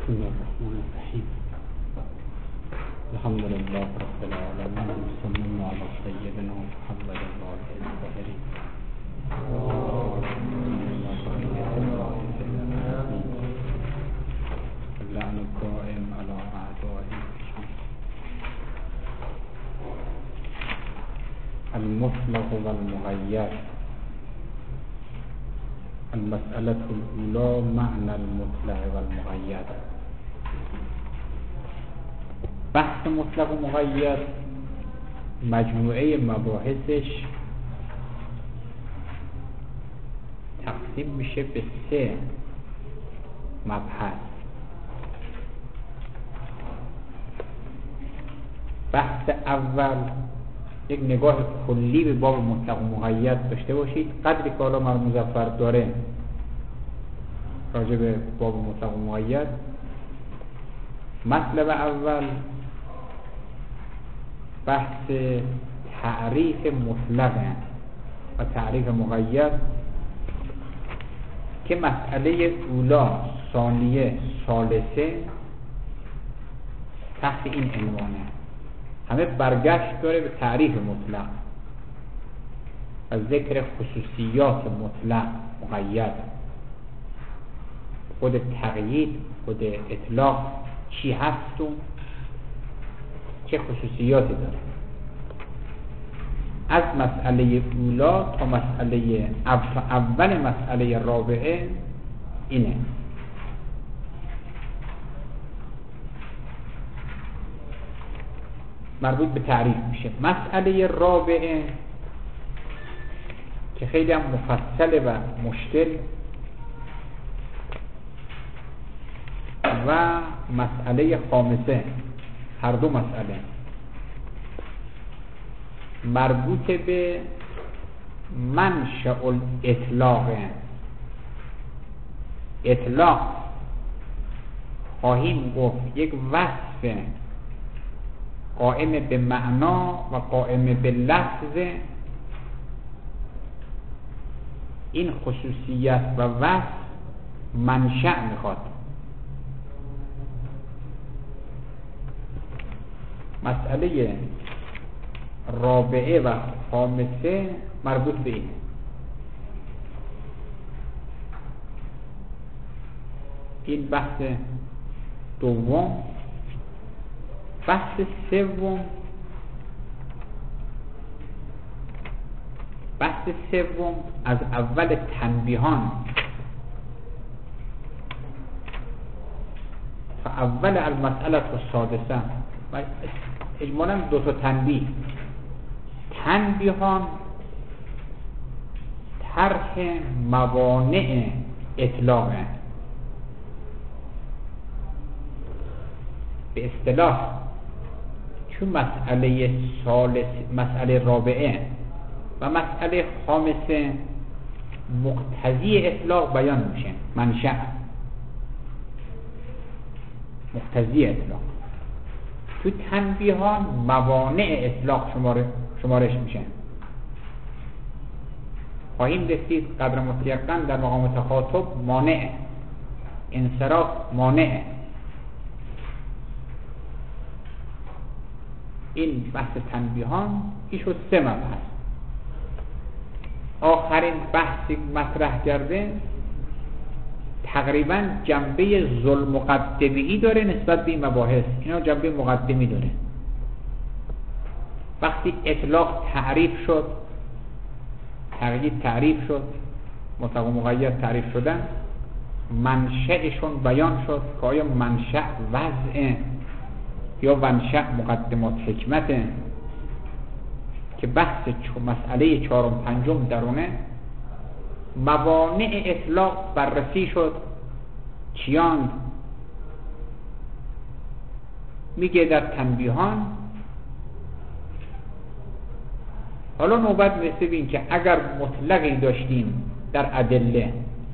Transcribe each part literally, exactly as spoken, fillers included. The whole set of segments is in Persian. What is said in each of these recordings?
بسم الله الرحمن الرحيم. الحمد لله رب العالمين، صلى الله على سيدنا محمد وآله الطاهرين. اللعن الدائم على أعدائه. المطلق والمقيد. المسألة الأولى معنى المطلق والمقيد. بحث مطلق و مقید مجموعه مباحثش تقسیم میشه به سه مبحث. بحث اول یک نگاه کلی به باب مطلق و مقید داشته باشید. قدری که حالا مرحوم مظفر داره راجع به باب مطلق و مقید. مطلب اول بحث تعریف مطلق و تعریف مقید که مسئله اولا، ثانیه، ثالثه تحت این عنوانه. همه برگشت داره به تعریف مطلق و ذکر خصوصیات مطلق مقید. خود تقیید، خود اطلاق چی هست و چه خصوصیاتی داره. از مسئله اولا تا مسئله اول مسئله رابعه اینه. مربوط به تعریف میشه. مسئله رابعه که خیلی هم مفصله و مشکل و مسئله خامسه، هر دو مسئله مربوط به منشأ الاطلاق. اطلاق خواهیم گفت یک وصف قائم به معنا و قائم به لفظ. این خصوصیت و وصف منشأ میخواد. مسئله رابعه و خامسه مربوط به این. این بحث دوم. بحث سوم بحث سوم از اول تنبیهان تا اول المسئله السادسه و اجمالا دو تا تنبیه. تنبیهان طرح موانع اطلاق به اصطلاح. چون مسئله ثالث، مسئله رابعه و مسئله خامسه مقتضی اطلاق بیان میشه، منشأ مقتضی اطلاق. تو تنبیهان موانع اطلاق شمار شمارش میشه. خواهیم رسید قدر متیقن در مقام تخاطب مانع، انصراف مانع. این بحث تنبیهان ایشو سه مبحث. آخرین بحثی مطرح کرده تقریبا جنبه ظلم مقدمی داره نسبت به این مباحث. اینا جنبه مقدمی داره. وقتی اطلاق تعریف شد، تقیید تعریف شد، مطلق و مقید تعریف شدن، منشأشون بیان شد که آیا منشأ وضع یا منشأ مقدمات حکمته که بحث مسئله چهارم پنجم درونه. موانع اطلاق بررسی شد، چیان میگه در تنبیهان. حالا نوبت میرسه به این که اگر مطلقی داشتیم در ادله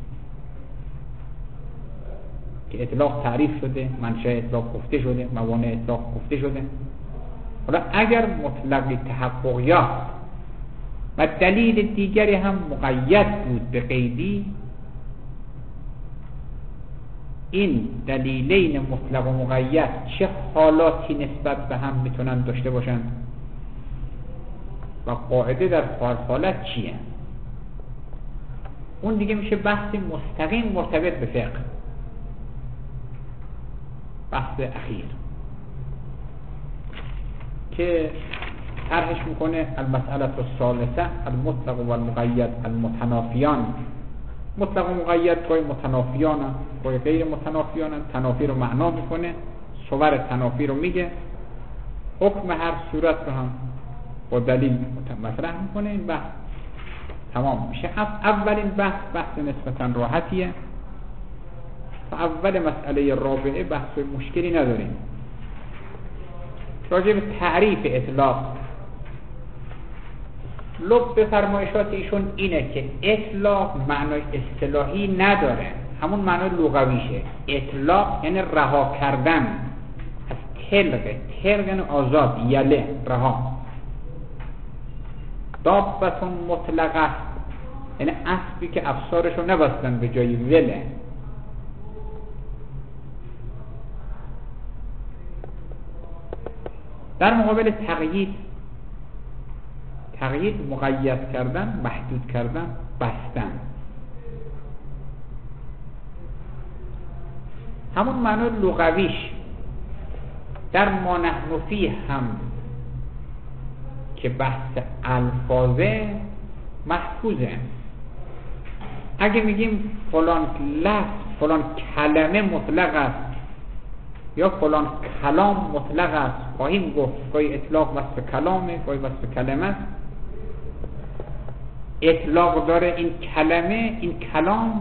که اطلاق تعریف شده، منشأ اطلاق گفته شده، موانع اطلاق گفته شده، حالا اگر مطلقی تحقق یافت و دلیل دیگری هم مقید بود به قیدی، این دلیلین مطلق و مقید چه حالاتی نسبت به هم میتونن داشته باشن و قاعده در هر حالت چیه؟ اون دیگه میشه بحث مستقیم مرتبط به فقه، بحث اخیر که طرحش میکنه المسئله الثالثه المطلق و المقید المتنافیان. مطلق و مقید گاهی متنافیان هم گاهی غیر متنافیان هم. تنافی رو معنا میکنه، صور تنافی رو میگه، حکم هر صورت رو هم با دلیل مطرح میکنه. این بحث تمام میشه. اولین بحث بحث نسبتا راحتیه. تا اول مسئله رابعه بحث مشکلی نداریم. راجع به تعریف اطلاق لب فرمایشات ایشون اینه که اطلاق معنای اصطلاحی نداره، همون معنای لغویشه. اطلاق یعنی رها کردن از طلق. طلق یعنی آزاد، یله، رها. دابتون مطلقه یعنی اسبی که افسارشو نبستن به جای وله. در مقابل تقیید، تقیید مقید کردن، محدود کردن، بستن. همون معنی لغویش در ما نحن فیه هم که بحث الفاظه محفوظه. اگه میگیم فلان لفظ، فلان کلمه مطلق است یا فلان کلام مطلق است، خواهیم گفت گاهی اطلاق وصف کلامه، گاهی وصف کلمه است. اطلاق داره این کلمه، این کلام،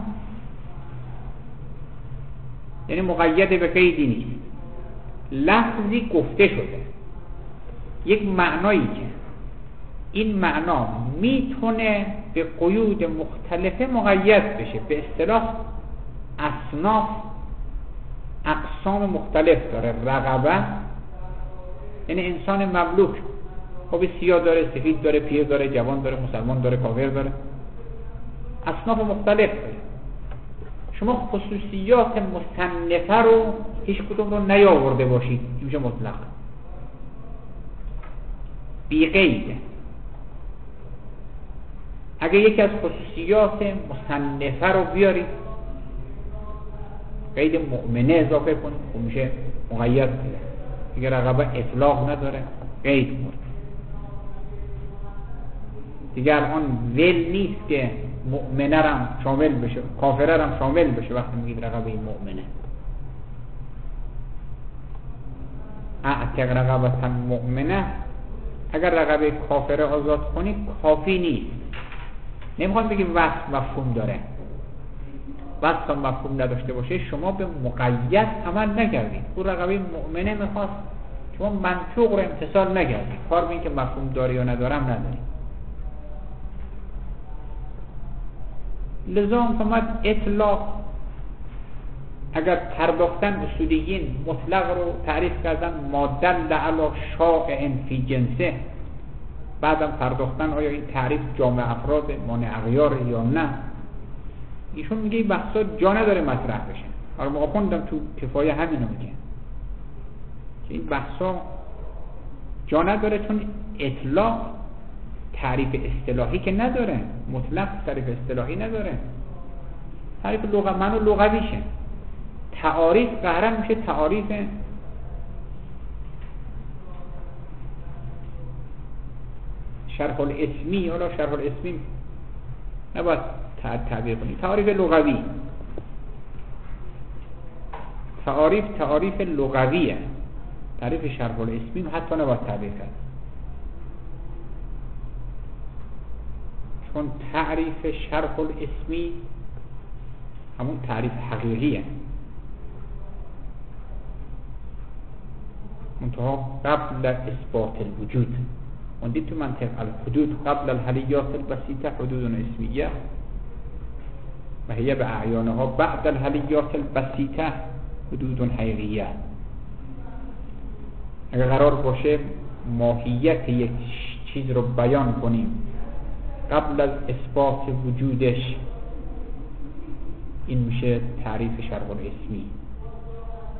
یعنی مقید به قیدی نیست. لفظی گفته شده، یک معنایی که این معنا میتونه به قیود مختلفه مقید بشه. به اصطلاح اصناف، اقسام مختلف داره. رقبه یعنی انسان مملوک، خب سیاه داره، سفید داره، پیر داره، جوان داره، مسلمان داره، کافر داره، اصناف مختلف داره. شما خصوصیات مصنفه رو هیچ کدوم رو نیاورده باشید، میشه مطلق بی قید. اگه یکی از خصوصیات مصنفه رو بیارید، قید مؤمنه اضافه کنید، خب میشه مقید بوده. اگه رقبه اطلاق نداره، قید مورد. دیگه الان ول نیست که مؤمنه رم شامل بشه، کافره رم شامل بشه. وقتی میگید رقبه مؤمنه، اعتق رقبه مؤمنه، اگر رقبه کافره آزاد کنی کافی نیست. نمیخوام بگیم وصف مفهوم داره. وصف مفهوم نداشته باشه شما به مقید عمل نکردید. اون رقبه مؤمنه میخواست، شما منطوق رو امتثال نکردید. کار به این که مفهوم داره یا ندارم ندارید. لذا فرمود اطلاق اگر پرداختن اصولیین مطلق رو تعریف کردن ما دل علی شائع فی جنسه، بعدم پرداختن آیا این تعریف جامع افراد مانع اغیار یا نه. ایشون میگه این بحثا جا نداره مطرح بشه. حالا ما خوندم تو کفایه همینو میگه که این بحثا جا نداره، چون اطلاق تعریف اصطلاحی که نداره، مطلق تعریف اصطلاحی نداره. تعریف لغوی منو لغویشه. تعاریف قهرن میشه تعاریف شرح الاسمی. حالا شرح الاسمی نباید تعبیر کنی، تعاریف لغوی. تعاریف تعاریف لغویه. تعریف شرح الاسمی حتی نباید تعبیر کرد، چون تعریف شرح الاسمی همون تعریف حقیقیه، منتها قبل اثبات الوجود. وندید تو منطق الحدود قبل الحلیات البسیطه حدود اسمیه و هي به اعیانها بعد الحلیات البسیطه حدود حقیقیه. اگر قرار باشه ماهیت یک چیز رو بیان کنیم قبل از اثبات وجودش، این میشه تعریف شرح الاسمی.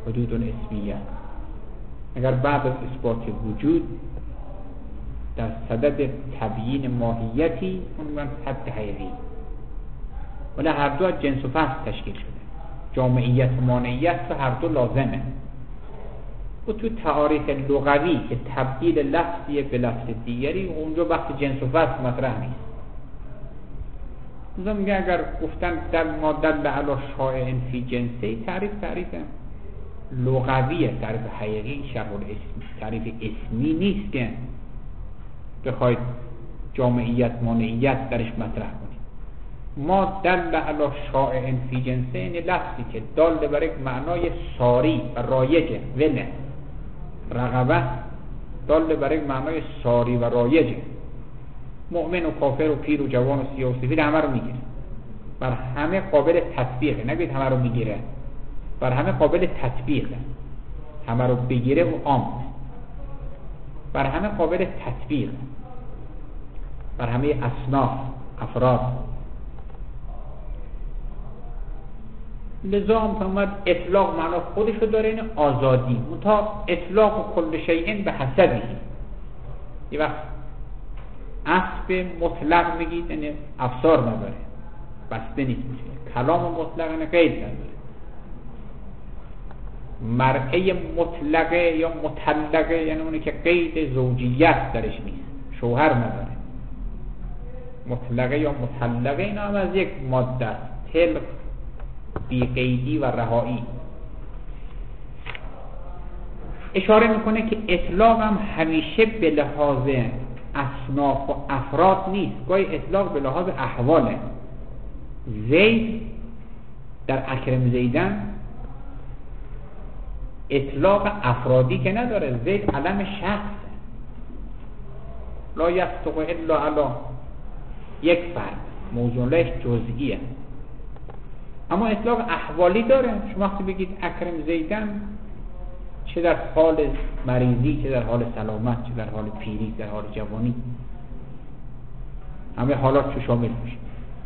حدود الاسمیه. اگر بعد از اثبات وجود در صدد تبیین ماهیتی، اون میگن حد حقیقی، ولی هر دو از جنس و فصل تشکیل شده. جامعیت و مانعیت و هر دو لازمه. و تو تعاریف لغوی که تبدیل لفظی به لفظ دیگری، اونجا وقت جنس و فصل مطرح نیست. اونجا میگه اگر گفتن در ما دل علی شایع فی جنسه، تعریف تعریف لغویه، تعریف حقیقی شرح الاسم، تعریف اسمی نیست که بخواید جامعیت مانعیت درش مطرح کنید. ما دل علی شایع فی جنسه یعنی لفظی که دال بر یک معنای ساری و رایجه. وله رغبه دال بر یک معنای ساری و رایجه. مؤمن و کافر و پیر و جوان و سیاه و سفید همه رو میگیره، بر همه قابل تطبیقه. نگید همه رو میگیره، بر همه قابل تطبیقه. همه رو بگیره و عام، بر همه قابل تطبیق، بر همه اصناف افراد. لذا هم فرمود اطلاق معنا خودشو داره، این آزادی. منتها اطلاق کل شیء به حسبه. یه وقت اسب مطلق میگید یعنی افسار نداره، بسته نیست میشه. کلام مطلق یعنی قید نداره. مرئه مطلقه یا مطلقه یعنی اونی که قید زوجیت درش نیست، شوهر نداره. مطلقه یا مطلقه اینا هم از یک ماده است، طلق، بی قیدی و رهایی. اشاره میکنه که اطلاق هم همیشه به لحاظ اصناف و افراد نیست، گاهی اطلاق به لحاظ احواله. زید در اکرم زیدن اطلاق افرادی که نداره، زید علم شخص، لا یصدق الا علی یک فرد، موضوعش جزئیه. اما اطلاق احوالی داره. شما وقتی بگید اکرم زیدن، چه در حال مریضی، چه در حال سلامت، چه در حال پیری، در حال جوانی، همه حالات چه شامل میشه.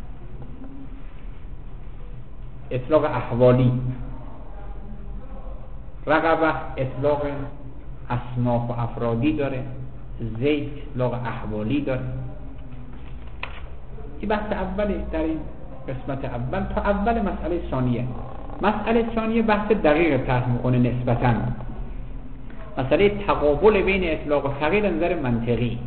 اطلاق احوالی. رغبه اطلاق اصناف و افرادی داره، زید اطلاق احوالی داره. این بحث اولی در این قسمت اول. تا اول مسئله ثانیه. مسئله ثانیه بحث دقیق طرح میکنه نسبتاً. مسئله تقابل بین اطلاق و تغییر نظر منطقی.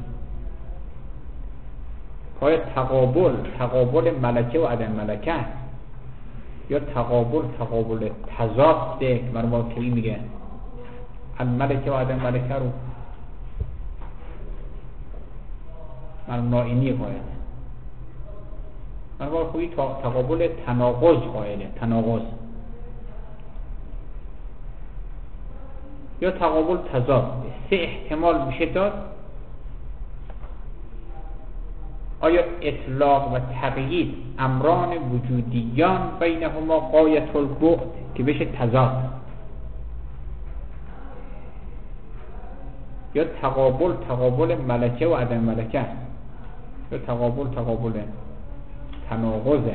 آیا تقابل تقابل ملکه و عدم ملکه است، یا تقابل تقابل تضاد که مرموطی میگه الملکه و عدم ملکه رو مرموطی قائله. مرموطی تقابل تناقض قائله، تناقض یا تقابل تضاد. سه احتمال میشه داد. آیا اطلاق و تقیید امران وجودیان بینهما غایت البعد که بشه تضاد، یا تقابل تقابل ملکه و عدم ملکه است، یا تقابل تقابل تناقضه.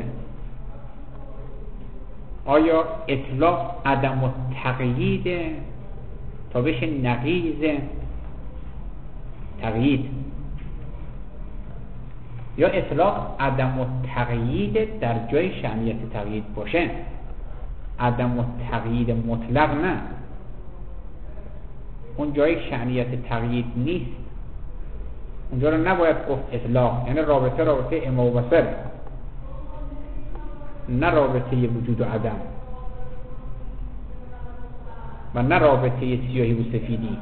آیا اطلاق عدم و تقیید تا بشه نقیض تقیید، یا اطلاق عدم و تقیید در جای شأنیت تقیید باشه، عدم و تقیید مطلق نه، اون جای شأنیت تقیید نیست، اونجا رو نباید گفت اطلاق. یعنی رابطه رابطه اما و بصر، نه رابطه وجود و عدم و نه رابطه سیاهی و سفیدی.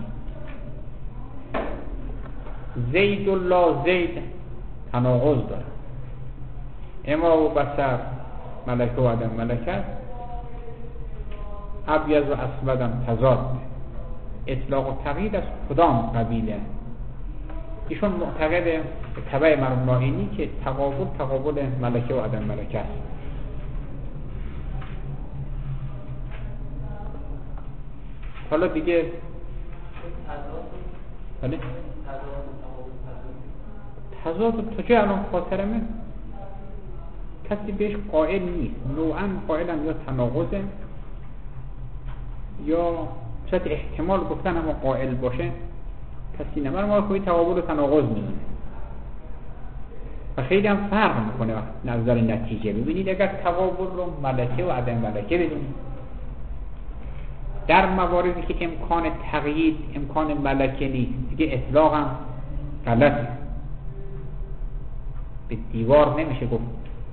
زید و لا زید تناقض داره. اما و بصر ملکه و عدم ملکه است. ابیض و اسود هم تضاد. اطلاق و تقیید از کدام قبیله؟ ایشون معتقد به تبع مرحوم نائینی که تقابل تقابل ملکه و عدم ملکه است. حالا دیگه بله تضاد تا چه الان خاطرمه کسی بهش قائل نیست. نوعا قائلن یا تناقضه یا صورت احتمال گفتن هم قائل باشه کسی نمار ما خوی تقابل و تناقض میدونه و خیلی هم فرق میکنه نظر نتیجه. ببینید اگر تقابل رو ملکه و عدم ملکه بدونید، در مواردی که امکان تقیید امکان ملکه نیست دیگه اطلاق هم غلطه. به دیوار نمیشه گفت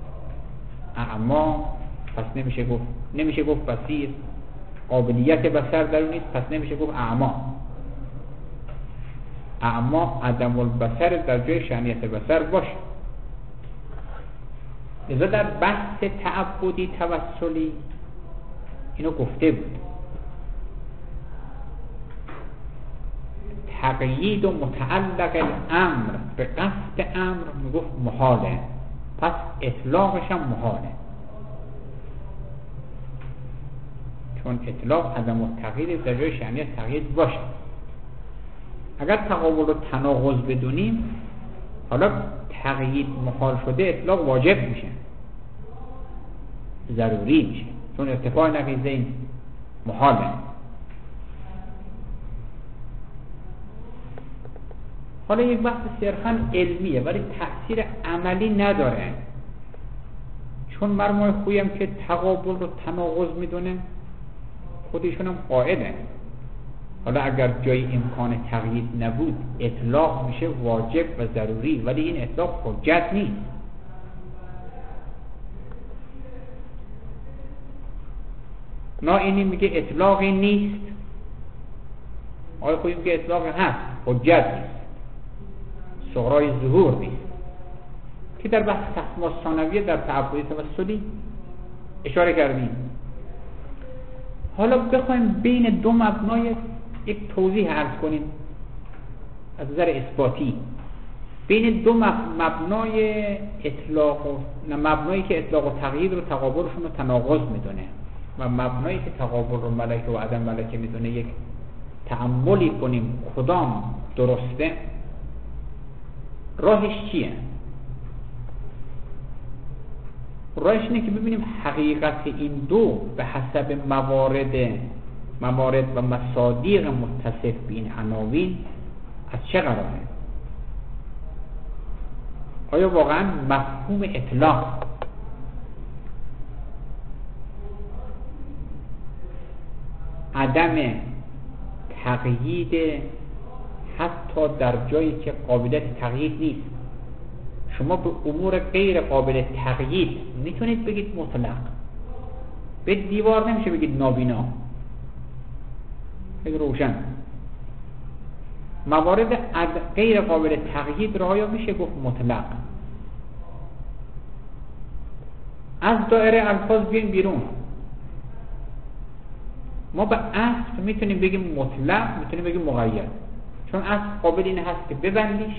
اعما، پس نمیشه گفت نمیشه گفت بصیر. قابلیت بصر در اون نیست، پس نمیشه گفت اعما. اعما عدم البصر در جای شأنیت بصر باشه. لذا در بحث تعبدی توسلی اینو گفته بود، تقیید و متعلق الامر به قصد امر میگفت محاله، پس اطلاقش هم محاله، چون اطلاق عدم التقیید در جای شأنیت تقیید باشه. اگر تقابل و تناقض بدونیم، حالا تقیید محال شده اطلاق واجب میشه، ضروری میشه، چون ارتفاع نقیضین محاله. حالا یک بحث صرفاً علمیه ولی تأثیر عملی نداره، چون مرموی خویم که تقابل و تناقض میدونه خودشون هم قائله. حالا اگر جای امکان تقیید نبود اطلاق میشه واجب و ضروری، ولی این اطلاق حجت نیست. نائینی میگه اطلاقی نیست، آقای خویی میگه اطلاقی هست، حجت نیست، صغرای ظهور نیست، که در بحث تقسیم ثانویه در تعبدی توسلی اشاره کردیم. حالا بخوایم بین دو مبنای یک توضیح عرض کنیم از نظر اثباتی، بین دو مبنای اطلاق و مبنایی که اطلاق و تقیید رو تقابلشون رو تناقض میدونه و مبنایی که تقابل رو ملکه و عدم ملکه میدونه، یک تأملی کنیم کدام درسته، راهش چیه؟ راهش اینه که ببینیم حقیقت این دو به حسب موارد موارد و مصادیق متصف به این عناوین از چه قراره. آیا واقعا مفهوم اطلاق عدم تقیید حتی در جایی که قابلیت تقیید نیست؟ شما به امور غیر قابل تقیید میتونید بگید مطلق، به دیوار نمیشه بگید نابینا. خیلی روشن. موارد غیر قابل تقیید را یا میشه گفت مطلق. از دایره الفاظ بیایم بیرون، ما به اصل میتونیم بگیم مطلق، میتونیم بگیم مقید، چون اصل قابل این هست که ببندیش،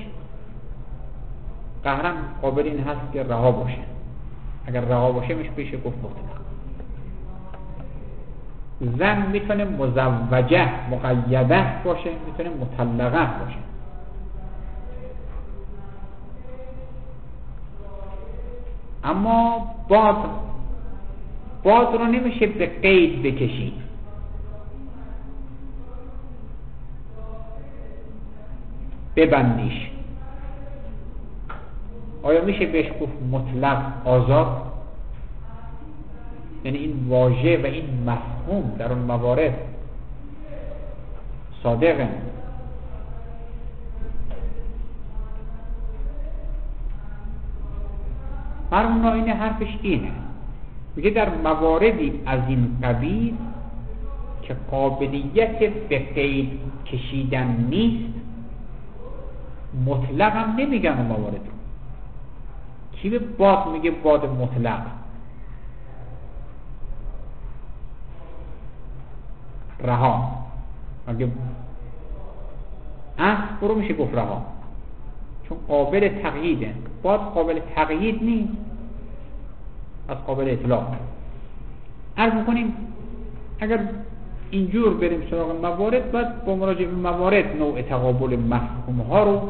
قهرم قابل این هست که رها باشه. اگر رها باشه میشه بشه گفت مطلق. زن میتونه مزوجه مقیده باشه، میتونه مطلقه باشه. اما باد باد رو نمیشه به قید بکشید. ببندیش. آیا میشه بهش گفت مطلق آزاد؟ یعنی این واژه و این مفهوم در اون موارد صادقه. مرمون این حرفش اینه، میگه در مواردی از این قبیل که قابلیت به قید کشیدن نیست، مطلق هم نمیگن اون موارد رو. کی به باد میگه باد مطلق؟ رها. مگه اصل برو میشه گفت رها، چون قابل تقییده. باد قابل تقیید نیست، از قابل اطلاق. عرض میکنیم اگر اینجور بریم سراغ موارد، باید با مراجعه به موارد نوع تقابل مفهوم ها رو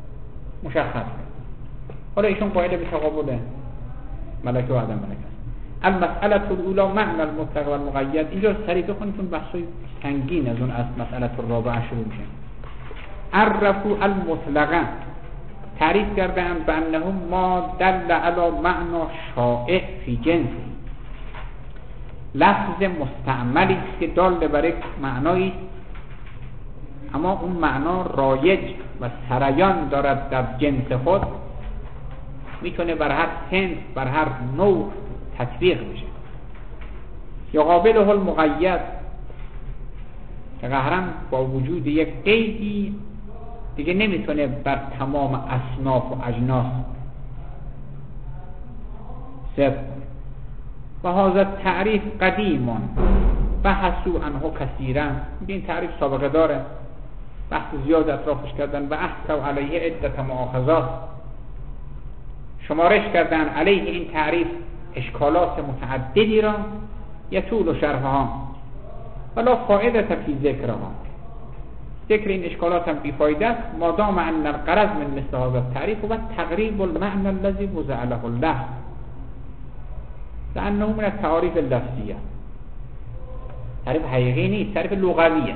مشخص کنیم. حالا ایشون قائل به تقابل ملکه و عدم ملکه است. المسئله الاولى معنی المطلق و المقید. اینجا سریع بخونید چون بحثای سنگین از اون از مسئله الرابعه شروع میشه. عرفوا المطلق، تعریف کردند به انه ما دل علی معنی شائع فی جنسی، لفظ مستعملی است که دال بر یک معنایی اما اون معنا رایج و سریان دارد در جنس خود، میتونه بر هر سنف بر هر نوع تطبیق بشه. یا قابله المقید، که قهرن با وجود یک قیدی دیگه نمیتونه بر تمام اصناف و اجناس صرف. و هذا تعریف قدیمون بحثوا عنه کثیرا، این تعریف سابقه داره، بحث زیاد اطرافش کردن و احتوا علیه عدت مؤاخذات، شمارش کردن علیه این تعریف اشکالات متعددی را یطول شرحها ولا فائده فی ذکرها. ذکر این اشکالات هم بیفایده است مادام ان الغرض من مثل هذا التعریف و تقریب المعنى الذي وضع له اللفظ لانه من التعاریف اللفظیه. تعریف حقیقی نیست، تعریف لغویه،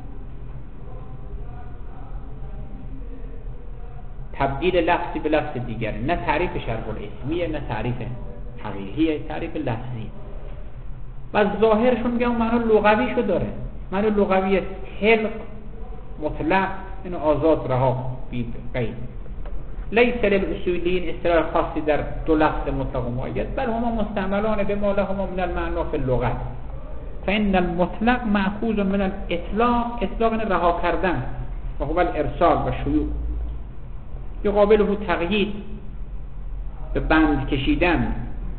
تبدیل لفظی به لفظ دیگر، نه تعریف شرح الاسمیه نه تعریف حقیقیه، تعریف لفظی. و ظاهرشون میگه اون معنی لغویشو داره، معنی لغوی طلق مطلق، این آزاد رها بی قید. لیس للاصولیین اصطلاح خاصی در دو لفظ مطلق و مقید، بل هما مستعملان بما لهما من المعنی فی اللغت. فان المطلق مأخوذ من الاطلاق، اطلاق این رها کردن، و هو الارسال و شیوع. یقابله تقیید، به بند کشیدن،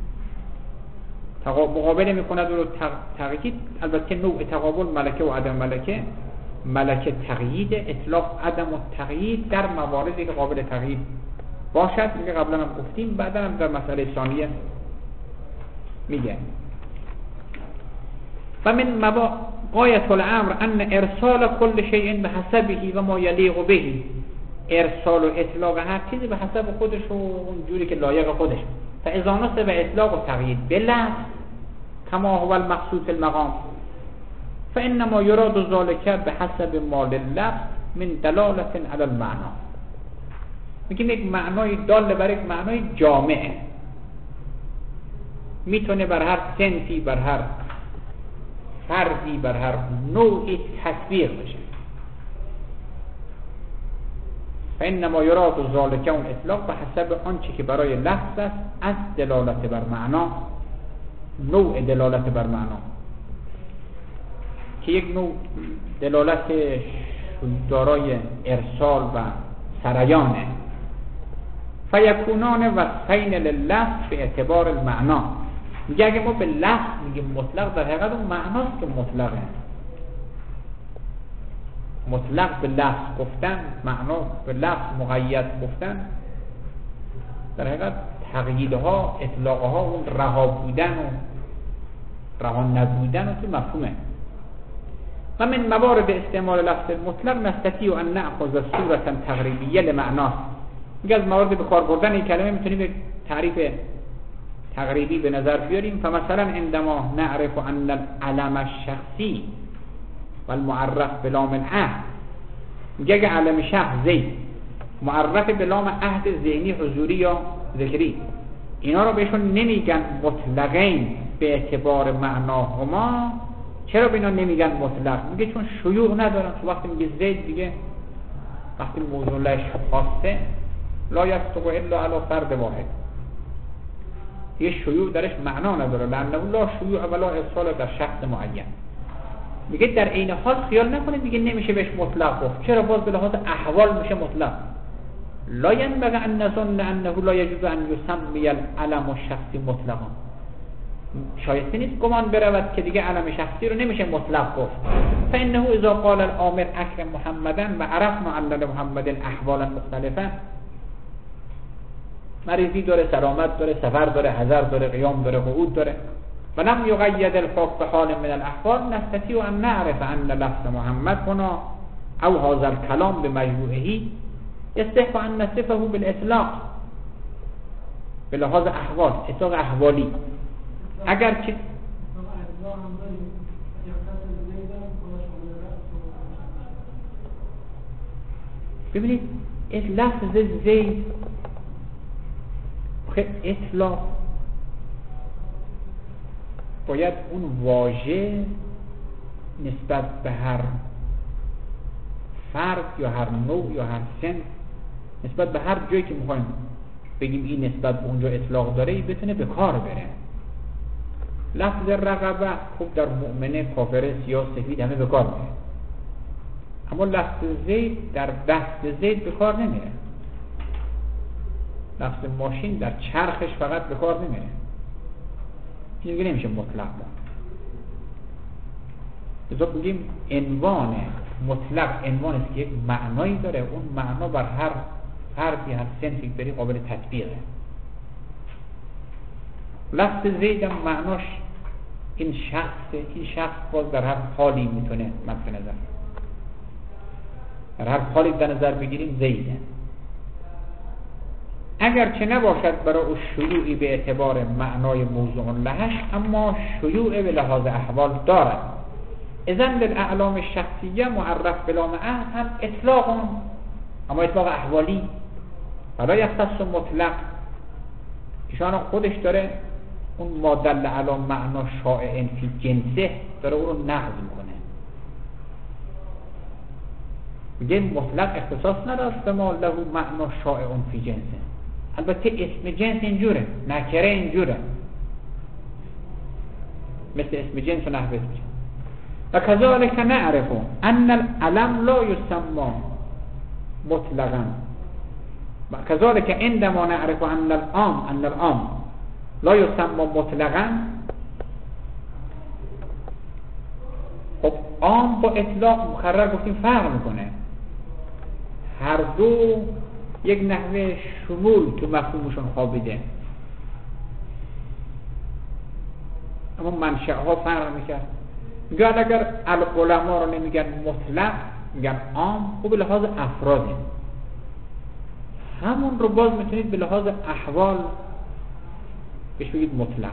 مقابله میکند رو تقیید. البته نوع تقابل ملکه و عدم ملکه، ملکه تقیید، اطلاق عدم و تقیید در مواردی که قابل تقیید باشد. میگه قبلا هم گفتیم، بعدا هم در مسئله ثانیه میگه. و من مبا غایت الامر ان ارسال کل شیء به حسبه و ما یلیق به، ارسال و اطلاق هر چیزی به حسب خودش و اون جوری که لایق خودش. فاذا نصب اطلاق و تقیید بلفظ کما هو المقصود فی المقام فانما یراد ذلك به حسب ما لللفظ من دلالت علی المعنى. میگیم یک معنای دال بر یک معنای جامعه، میتونه بر هر صنفی، بر هر فردی، بر هر نوعی تطبیق بشه. فانما یراد ذلك اون اطلاق به حسب آنچه که برای لفظ است از دلالت بر معنا، نوع دلالت بر معنا که یک نوع دلالت دارای ارسال و سریانه. فیکونان وصفین لللفظ به اعتبار المعنا. میگه اگه ما به لفظ میگیم مطلق، در حقیقت اون معناست که مطلقه. مطلق به لفظ گفتن، معنا به لفظ مقید گفتن، در حقیقت تقییدها، اطلاقها، اون رها بودن و رها نبودن و تو مفهومه. و من موارد استعمال لفظ مطلق نستطيع ان نأخذ صورة تقریبیه لمعناه. میگه از موارد به کار بردن این کلمه میتونیم به تعریف تقریبی به نظر بیاریم. فمثلا عندما نعرف ان العلم الشخصی والمعرف بلام العهد، میگه اگه علم شخص زید معرف بلام عهد ذهنی حضوری یا ذکری، اینا رو بهشون نمیگن مطلقین به اعتبار معناهما. چرا به اینا نمیگن مطلق؟ میگه چون شیوع ندارن. وقتی میگه زید دیگه، وقتی موضوع لش خاصه لا یستق الا علی فرد واحد، یه شیوع درش معنا نداره، لانه لا شیوع ولا ارسال در شخص معین. میگه در عین حال خیال نکنید دیگه نمیشه بهش مطلق گفت. چرا؟ باز به لحاظ احوال میشه مطلق. لا ينبغي ان نظن انه لا يجوز ان يسمى العلم الشخصی مطلقا. شایسته نیست گمان برود که دیگه علم شخصی رو نمیشه مطلق گفت. فانه اذا قال الامر اکرم محمدا و عرفنا ان لمحمد احوالا مختلفه، مریضی داره، سلامت داره، سفر داره، حضر داره، قیام داره، قعود داره، و لم یقید الخاص بحال من الاحوال نستطيع ان نعرف ان لفظ محمد هنا او هذا الكلام بمجموعه يصح ان نصفه بالاطلاق به لحاظ احوال، اطلاق احوالی. اگر که ببینید لفظ زید اطلاق باید اون واژه نسبت به هر فرد یا هر نوع یا هر سن، نسبت به هر جایی که میخوایم بگیم این نسبت به اونجا اطلاق داره، این بتونه به کار بره. لفظ رقبه خوب در مؤمنه، کافره، سیاه، سفید همه به کار میره، اما لفظ زید در دست زید به کار نمیره. لفظ ماشین در چرخش فقط به کار نمیره. این دیگه نمیشه مطلق. لذا میگیم عنوان مطلق عنوان است که یک معنایی داره، اون معنا بر هر فردی هر صنفی بری قابل تطبیقه. لفظ زید هم معناش این شخصه، این شخص باز در هر حالی میتونه مد نظر، در هر حالی در نظر بگیریم زیده، اگر چه نباشد برای او شیوعی به اعتبار معنای موضوع لهش، اما شیوع به لحاظ احوال دارد. اذن للاعلام الشخصیه معرف بلام اهل هم اطلاق، اما اطلاق احوالی، فلا یختص مطلق. ایشان خودش داره اون ما دل علی معنا شائع فی جنسه داره اون رو نقض میکنه، میگه مطلق اختصاص نداشت به ما له معنا شائع فی جنسه. البته اسم جنس اینجوره، نکره اینجوره، مثل اسم جنس و نحو اسم جنس. و کذالک نعرف ان العلم لا یسمى مطلقا، و کذالک عندما نعرف ان العام ان العام لا یسمى مطلقا. خب عام با اطلاق مخرر گفتیم فرق میکنه، هر دو یک نحوه شمول تو مفهومشون خوابیده، اما منشأ ها فرق میکرد. میگن اگر العلماء رو نمیگن مطلق میگن عام، خب به لحاظ افراده، همون رو باز میتونید به لحاظ احوال بهش بگید مطلق.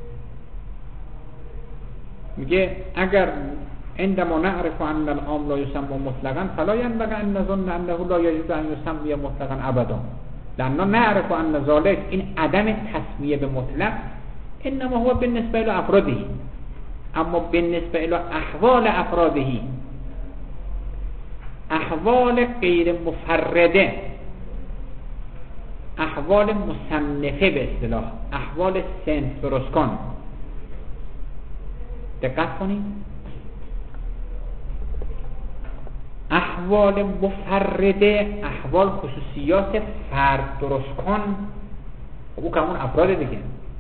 میگه اگر عندما نعرف ان العام لا يسمى مطلقا فلا ينبغي ان نظن انه لا يجوز ان يسمى مطلقا ابدا، لاننا نعرف ان ذلك این عدم تسمیه به مطلق انما هو بالنسبه الى افراده، اما بالنسبه الى احوال افراده، احوال غیر مفرده، احوال مصنفه به اصطلاح، احوال صنف درست کن. دقت کنید، احوال مفرده، احوال خصوصیات فرد درست کن، او که همون افراد دیگه،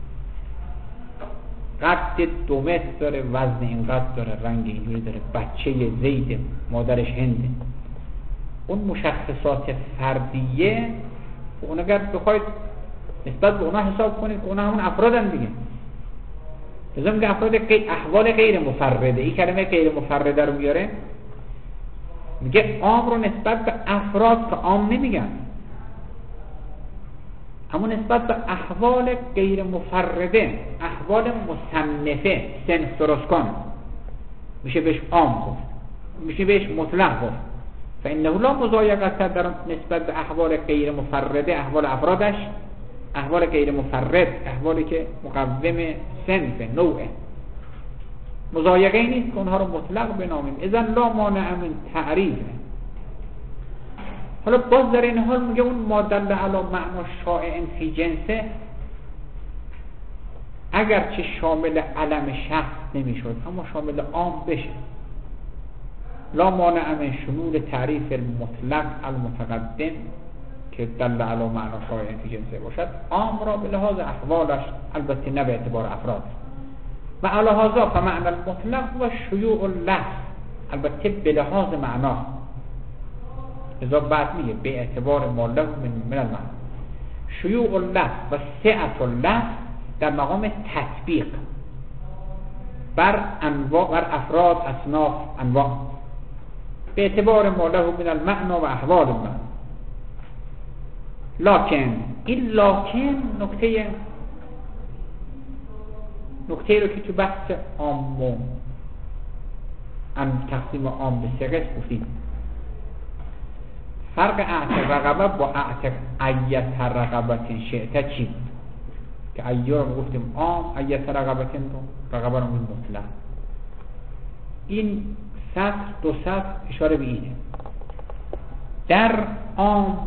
قد دو متر داره، وزن اینقدر داره، رنگ اینجوری داره، بچه زید، مادرش هنده. اون مشخصات فردیه اون اگر بخواید نسبت به اونا حساب کنید که اونا همون افرادن دیگه. لازم که افراد احوال غیر مفرده، این کلمه غیر مفرده رو میاره، میگه عام رو نسبت به افراد که عام نمیگن، اما نسبت به احوال غیر مفرده، احوال مصنفه، صنف درست کن، میشه بهش عام گفت، میشه بهش مطلق گفت. فانه لا مضایقه در نسبت به احوال غیر مفرده، احوال افرادش، احوال غیر مفرد، احوالی که مقوم صنف نوعه، مضایقه نیست که اونها رو مطلق بنامیم. اذن لا مانع من تعریف. حالا باز در این حال میگه اون ما دل علی معنا شائع فی جنسه، اگر چه شامل علم شخص نمیشد اما شامل عام بشه. لا مانع من شمول تعریف المطلق المتقدم که دل علی معنا شائع فی جنسه باشد، عام را به لحاظ احوالش، البته نه به اعتبار افراد. و علی هذا فمعنى المطلق و شیوع اللفظ، البته به لحاظ معنا. اذا بعد میگه به اعتبار ما له من من المعنى، شیوع اللفظ و سعة اللفظ در مقام تطبیق بر انواع، بر افراد، اصناف، انواع، به اعتبار ما له من المعنى و احوال المعنى. لکن این لکن نکته نکته رو که تو بحث عام و تقسیم عام به سه قسم گفتیم. فرق اعتق رقبه با اعتق ایت رقبت شئت چی بود؟ که ایار رو گفتیم عام، ایت رقبت رو رقبه رو گفتیم مطلق. این سطر دو سطر اشاره به اینه. در عام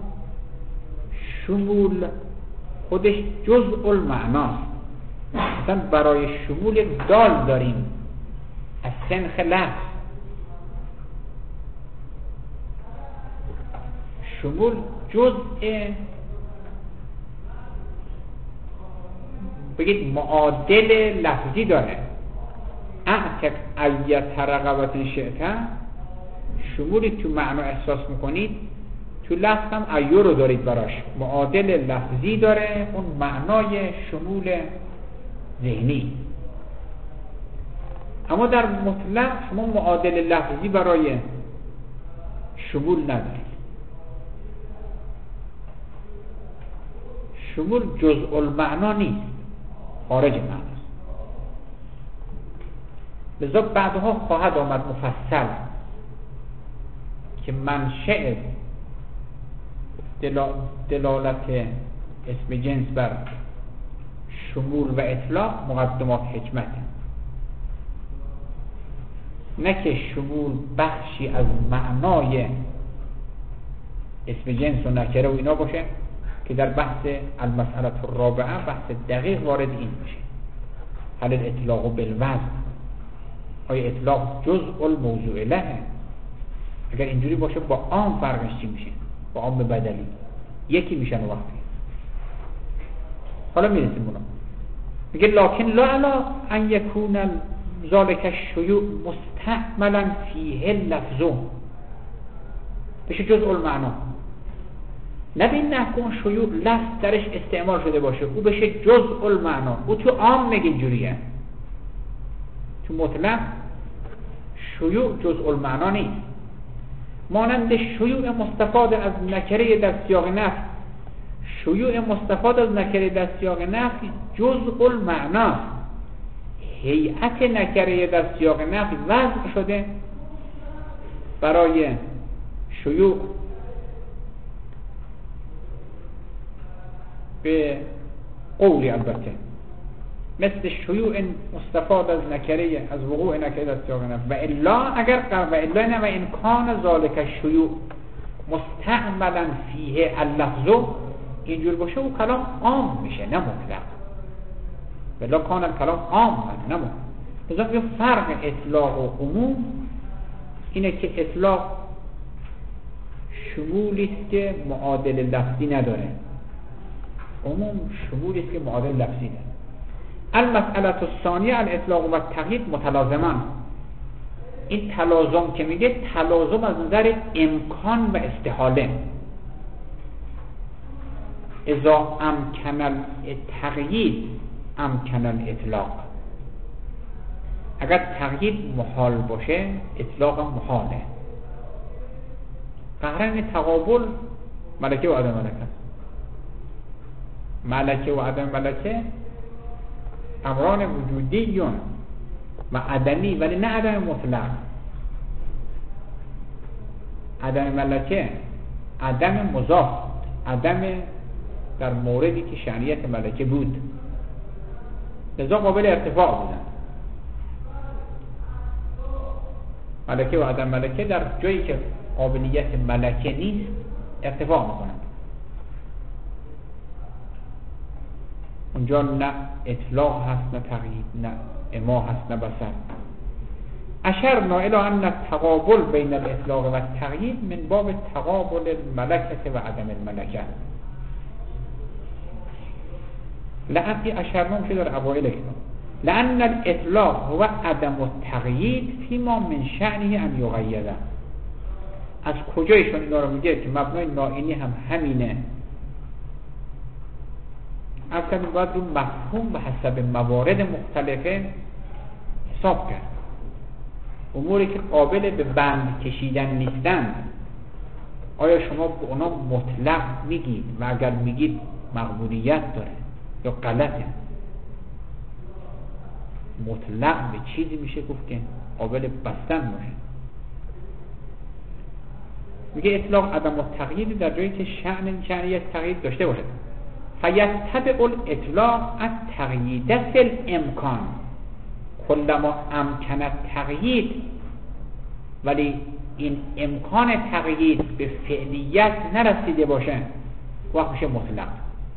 شمول خودش جزء المعناست. مثلا برای شمول دال داریم از سنخ لفظ. شمول جزء بگید معادل لفظی داره. اعتق ایت رقبت شئت شمولی تو معنا احساس میکنید، تو لفظ هم ایو رو دارید براش، معادل لفظی داره، اون معنای شمول ذهنی. اما در مطلق شما معادل لفظی برای شمول ندارید. شمول جزء المعنا نیست، خارج معناست. لذا بعدها خواهد آمد مفصل که منشأ دلالت اسم جنس بر شمول و اطلاق مقدمات حکمت، نه که شمول بخشی از معنای اسم جنس و نکره و اینا باشه که در بحث المسئله الرابعه بحث دقیق وارد این میشه. هل الاطلاق بالوزن، آیا اطلاق جزء الموضوع له؟ اگر اینجوری باشه با عام فرقش چی میشه؟ با عام بدلی یکی میشن وقتی. حالا میرسیم اونا. میگه لکن لا علا ان یکون ذالک الشیوع مستعملا فیه لفظ، بشه جزء المعنا. نبین نه کن شیوع لفظ درش استعمال شده باشه، او بشه جزء المعنا. او تو عام میگه اینجوریه، تو مطلق شیوع جزء المعنا نیست. مانند شیوع مستفاد از نکره در سیاق نفی، شیوع مستفاد از نکره در سیاق نفی جزء المعنا. هیئت نکره در سیاق نفی وضع شده برای شیوع به قولی، البته مثل شیوع مستفاد از نکره از وقوع نکره در سیاق نفی. و الا اگر و الا نه و امکان ذالک شیوع مستعملا فیه اللفظ، اینجور باشه او کلام عام میشه نه مطلق. بلا کان کلام عام نه مطلق. لذا یه فرق اطلاق و عموم اینه که اطلاق شمولی است که معادل لفظی نداره، عموم شمولی است که معادل لفظی داره. المسئله الثانیه الاطلاق و التقیید متلازمان. این تلازم که میگه تلازم از نظر امکان و استحاله. اذا امکن التقیید امکن الاطلاق. اگر تقیید محال باشه اطلاق هم محاله. قرن تقابل ملکه و عدم ملکه، ملکه و عدم ملکه امران وجودیون و عدمی، ولی نه عدم مطلق. عدم ملکه عدم مضاف، عدم در موردی که شأنیت ملکه بود، لذا قابل ارتفاع بودن. ملکه و عدم ملکه در جایی که قابلیت ملکه نیست ارتفاع میکنن، اونجا نه اطلاق هست نه تقیید، نه اما هست نه بصر. اشرنا الی ان التقابل بین الاطلاق و التقیید من باب تقابل الملکه و عدم الملکه. لعنتی اشرنا میشه در اوائل کتاب. لان الاطلاق هو عدم التقیید فیما من شأنه ان یقیده. از کجایشون اینا رو میگه که مبنای نائینی هم همینه. اصلا باید رو مفهوم به حسب موارد مختلفه حساب کرد. اموری که قابل به بند کشیدن نیستند آیا شما به اونا مطلق میگید و اگر میگید مقبولیت داره یا غلطه؟ مطلق به چیزی میشه گفت که قابل بستن باشه. میگه اطلاق عدم التقیید در جایی که شأن شأنیت تقیید داشته باشه. فیستبع الاطلاق از تقیید فی الامکان کلما امکن تقیید، ولی این امکان تقیید به فعلیت نرسیده باشه وقت میشه مطلق.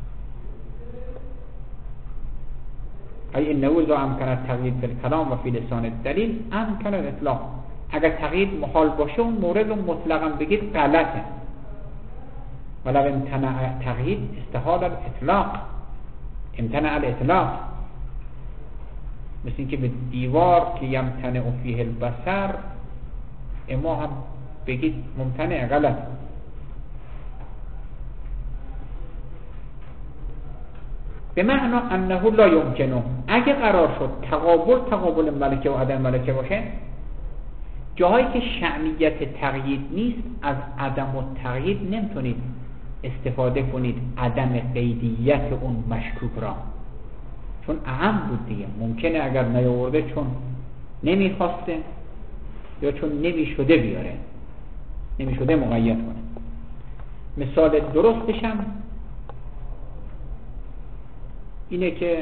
ای انه اذا امکن التقیید فی الکلام و فی لسان الدلیل امکن الاطلاق. اگر تقیید محال باشه اون مورد رو مطلقا بگید غلطه. ولو امتنع تقیید استحال الاطلاق، امتنع الاطلاق، مثل اینکه به دیوار که یمتنع فیه البصر اما هم بگید ممتنع، غلط. به معنی انه لا یمکنه، اگه قرار شد تقابل تقابل ملکه و عدم ملکه باشه، جاهایی که شأنیت تقیید نیست از عدم و تقیید نمیتونید استفاده کنید عدم قیدیت اون مشکوک را، چون اهم بود دیگه. ممکنه اگر نیاورده چون نمیخواسته یا چون نمیشده بیاره، نمیشده مقید کنه. مثال درستش هم اینه که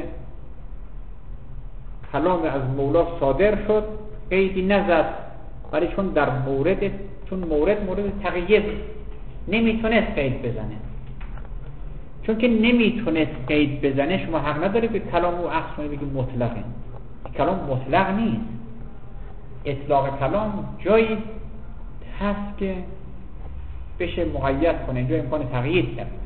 کلام از مولا صادر شد، قیدی نزد، ولی چون در مورد چون مورد مورد تقیید نمیتونست قید بزنه، چون که نمیتونست قید بزنه شما حق نداری به کلام او اخذ کنی بگی مطلقه. کلام مطلق نیست. اطلاق کلام جایی هست که بشه مقید کنه، جای امکان تقیید کرده.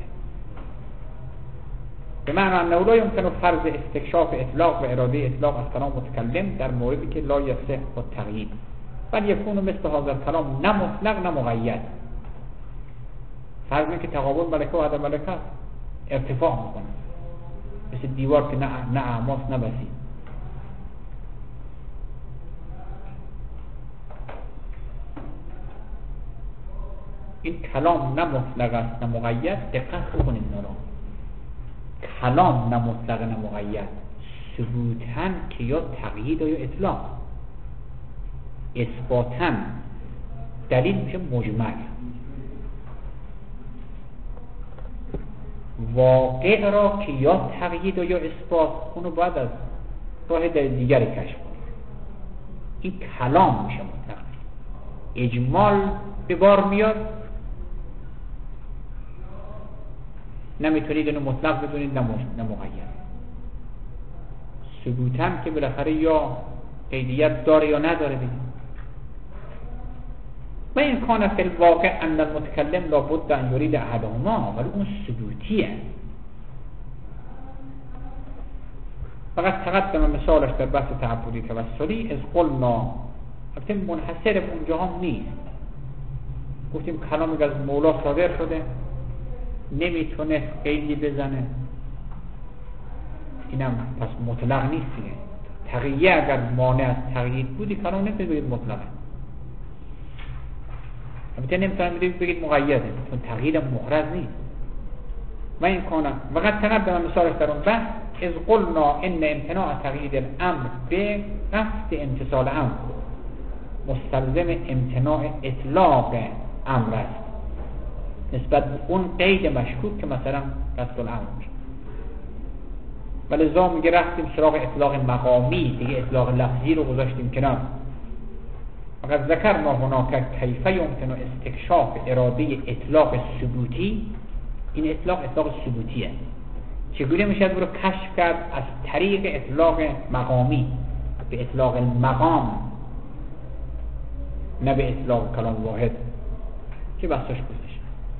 به معنی انه لا یمکن فرض استکشاف اطلاق و اراده اطلاق از کلام متکلم در موردی که لا یصح التقیید، بل یکون مثل هذا الکلام نه مطلق نه مقید. فرض اینه که تقابل ملکه و عدم ملکه ارتفاع میکنه، مثل دیوار که نه نه اعماس نه بسیط. این کلام نه مطلق است نه مقید. دقت بکنید اینا رو. کلام نه مطلق نه مقید، ثبوتاً که یا تقیید یا اطلاق، اثباتاً دلیل میشه مجمل. واقع را که یا تقیید یا اثبات، اونو باید از راه دلیل دیگری کشف کنید. این کلام میشه مطلق. اجمال به بار میاد، نمیتونید اینو مطلق بدونید نه مقید. ثبوتاً که بالاخره یا قیدیت داره یا نداره دیگه. و این کان فی الواقع ان المتکلم لابد ان یرید احدهما، ولی اون ثبوتیه. فقط تقدم مثالش در بحث تعبدی توسلی از قلنا، البته منحصر به اونجا هم نیست. گفتیم کلامی از مولا صادر شده، نمیتونه قیدی بزنه، اینم پس مطلق نیست دیگه. تقییه اگر مانع از تقیید بودی کلام نمیتونید بگید مطلقه. البته نمیتونید بگید مقیده، چون تقیید محرز نیست. و این کنم وقت تقدم مثالش در اون بحث از قلنا ان امتناع تقیید الامر به قصد امتصال امر مستلزم امتناع اطلاق امر است نسبت به اون قید مشکوک که مثلا قصد الامر میشه. ولی لذا میگه رفتیم سراغ اطلاق مقامی دیگه، اطلاق لفظی رو گذاشتیم کنار. فقط ذکرنا هناك کیف یمکن استکشاف اراده اطلاق ثبوتی. این اطلاق اطلاق ثبوتیه. چگونه میشه رو کشف کرد؟ از طریق اطلاق مقامی، به اطلاق المقام، نه به اطلاق کلام واحد که بحثش گذاشت.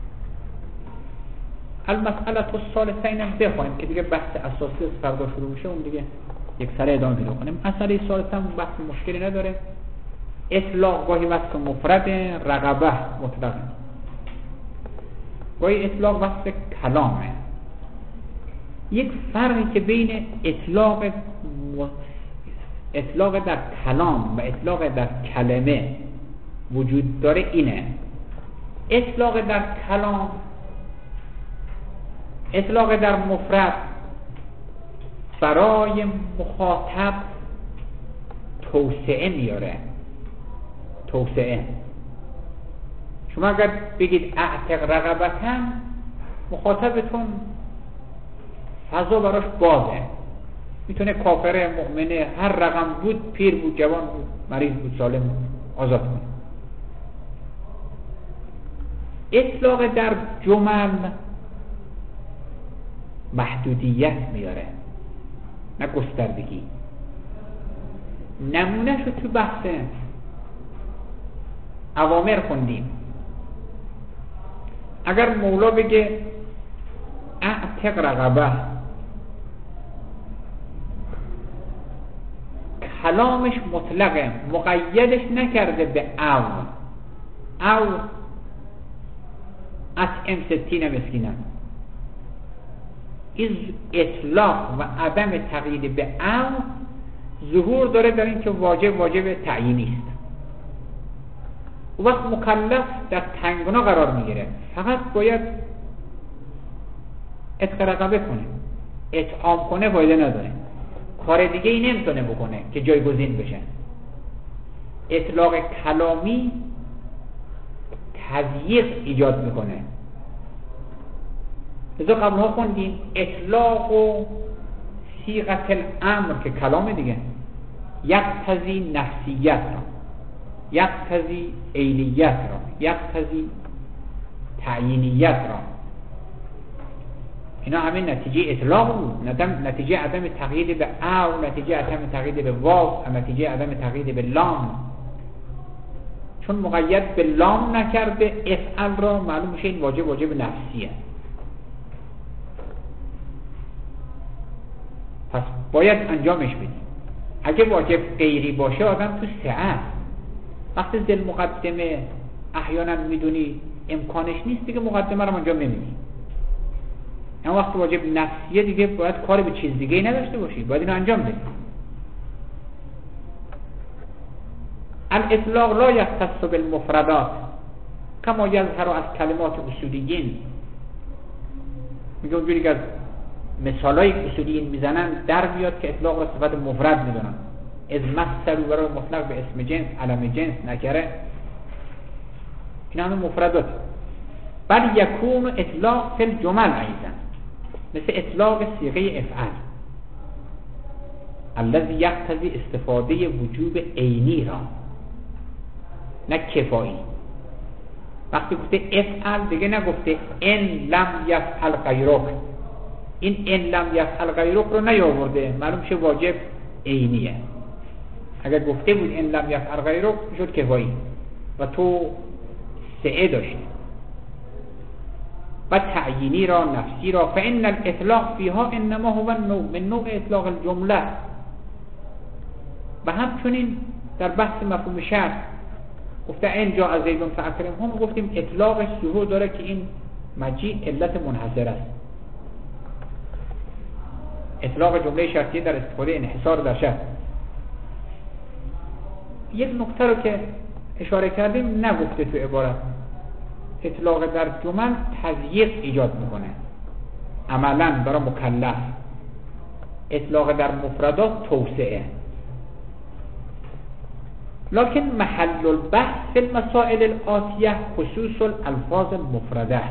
المسئله الثالثه اینم بخوایم که دیگه بحث اساسی از فردا شروع میشه، اون دیگه یک سره ادامه پیدا کنیم. مسئله ثالثه هم بحث مشکلی نداره. اطلاق گاهی وصف مفرد، رغبه مطلق، گاهی اطلاق وصف کلامه. یک فرقی که بین اطلاق اطلاق در کلام و اطلاق در کلمه وجود داره اینه. اطلاق در کلام، اطلاق در مفرد برای مخاطب توسعه میاره. توسعه شما اگر بگید اعتق رقبتاً، مخاطبتون فضا براش بازه، میتونه کافر، مؤمنه، هر رقم بود، پیر بود، جوان بود، مریض بود، سالم بود، آزاد کنه. اطلاق در جمل محدودیت میاره، نه گستردگی. نمونه شو تو بحث اوامر خوندیم. اگر مولا بگه اعتق رقبه، کلامش مطلقه، مقیدش نکرده به او او اطعم ستین مسکینا. این اطلاق و عدم تقیید به او ظهور داره در این که واجب واجب تعیینی است. و وقت مکلف در تنگنا قرار میگیره، فقط باید عتق رقبه کنه، اطعام کنه فایده نداره، کار دیگه ای نمیتونه بکنه که جایگزین بشه. اطلاق کلامی تضییق ایجاد میکنه. لذا قبلها خوندیم اطلاق و صیغه الامر که کلام دیگه، یقتضی نفسیت را، یقتضی عینیت را، یقتضی تعیینیت را. اینا همین نتیجه اطلاق بود، نتیجه عدم تقیید به او، نتیجه عدم تقیید به واو، نتیجه عدم تقیید به لام. چون مقید به لام نکرده افعل را، معلوم میشه این واجب واجب نفسیه. پس باید انجامش بدیم. اگه واجب غیری باشه آدم تو سعه، وقتی دل مقدمه احیانا میدونی امکانش نیست دیگه مقدمه رو انجام نمیدی. اما وقتی واجب نفسیه دیگه باید کاری به چیز دیگه نداشته باشی، باید اینو انجام بدی. الاطلاق لا یختص بالمفردات کما یظهر از کلمات اصولیین. میگه اونجوری که از مثالای اصولیین میزنن در بیاد که اطلاق را صفت مفرد میدونن. از مصدر برای مطلق به اسم جنس، علم جنس، نکره، این همه مفردات. بل یکون اطلاق فی الجمل ایضا، مثل اطلاق صیغه افعال الذی یقتضی استفاده وجوب عینی را، نه کفایی. وقتی گفته افعل دیگه نگفته ان لم یفعل غیرک، این ان لم یفعل غیرک رو نیاورده، معلوم شه واجب عینیه. اگر گفته بود ان لم یفعل غیرک شد کفایی و تو سعه داشتی. و تعیینی را، نفسی را. فإن الاطلاق فيها انما هو النوع من نوع اطلاق الجمله. و همچنین در بحث مفهوم شرط گفته این جا از زیدون فاکرم هم، گفتیم اطلاقش ظهور داره که این مجیء علت منحصر است. اطلاق جمله شرطیه در استفاده انحصار در شرط. یک نکته رو که اشاره کردیم نگفته تو عبارت، اطلاق در جمل تضییق ایجاد میکنه عملا برای مکلف. اطلاق در مفردات توسعه. لكن محل البحث في المسائل الآتیه خصوص الالفاظ المفرده.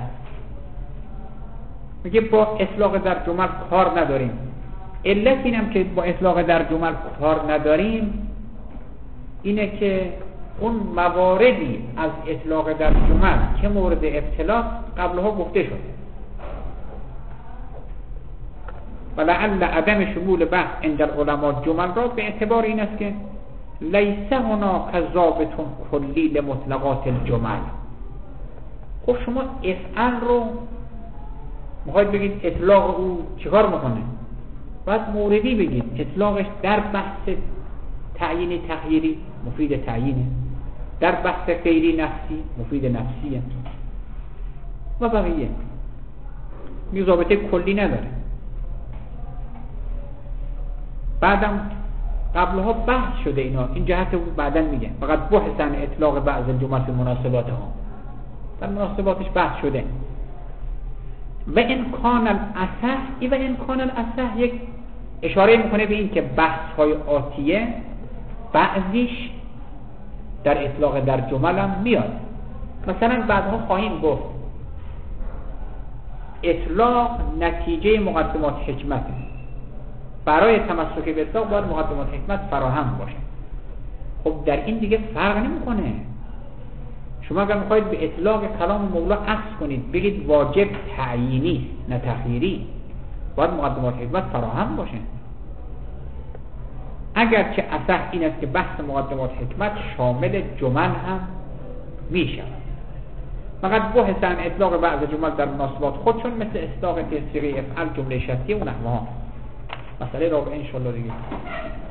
میگه با اطلاق در جمل کار نداریم. علت اینم که با اطلاق در جمل کار نداریم اینه که اون مواردی از اطلاق در جمل که مورد ابتلا قبلها گفته شده و لعل عدم شمول بحث عند العلماء جمل را به اعتبار این است که لیس هناک ضابط کلی لمطلقات الجمل. خب شما افعل رو میخواید بگید اطلاق او چیکار میکنه؟ باید موردی بگید. اطلاقش در بحث تعیین تغییری مفید تعیینه، در بحث غیری نفسی مفید نفسیه و بقیه. می ضابطه کلی نداره. بعدم قبلها بحث شده اینا، این جهت رو بعدن میگه. فقط بحثن اطلاق بعض الجمل فی مناسبات ها، در مناسباتش بحث شده. و امکان الاصح ای و امکان الاصح یک اشاره میکنه به این که بحث های آتیه بعض بعضیش در اطلاق در جمل هم میاد. مثلا بعدها خواهیم گفت اطلاق نتیجه مقدمات حکمت، برای تمسک به اطلاق باید مقدمات حکمت فراهم باشه. خب در این دیگه فرق نمیکنه. شما اگر میخواید به اطلاق کلام مولا عکس کنید بگید واجب تعیینی نه تخییری، باید مقدمات حکمت فراهم باشه. اگرچه اصح این است که بحث مقدمات حکمت شامل جمل هم میشود، فقط بحثن اطلاق بعض جمل در مناسبات خودشون مثل اطلاق صیغه افعل جمله شرطیه و نحوها. مسئله رابعه انشاءالله دیگه